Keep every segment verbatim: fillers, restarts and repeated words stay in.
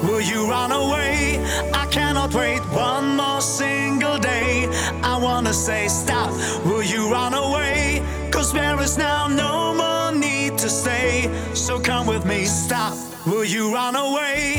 will you run away? I cannot wait one more single day. I wanna say stop, will you run away? Cause there is now no more need to stay. So come with me, stop, will you run away?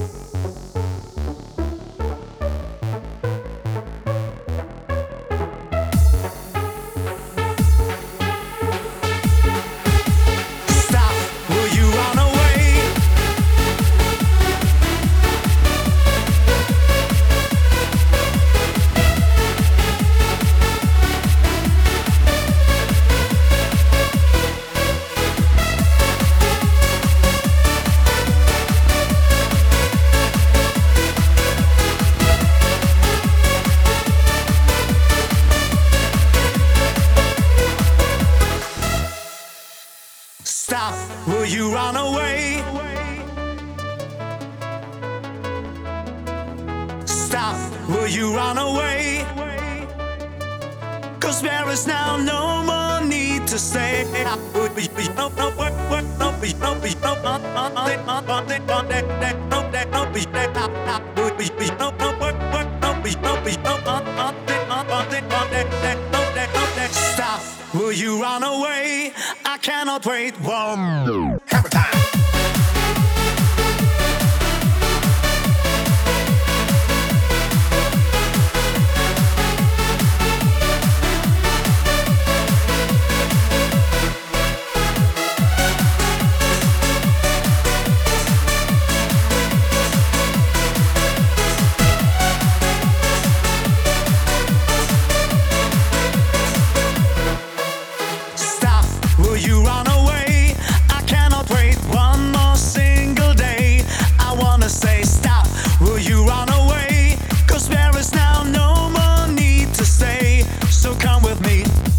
Stop, will you run away? Stop, will you run away? Cause there is now no more need to stay. Stop, will you run away? I cannot wait one. Hammer time. Will you run away? I cannot wait one more single day. I wanna say stop, will you run away? Cause there is now no more need to stay. So come with me.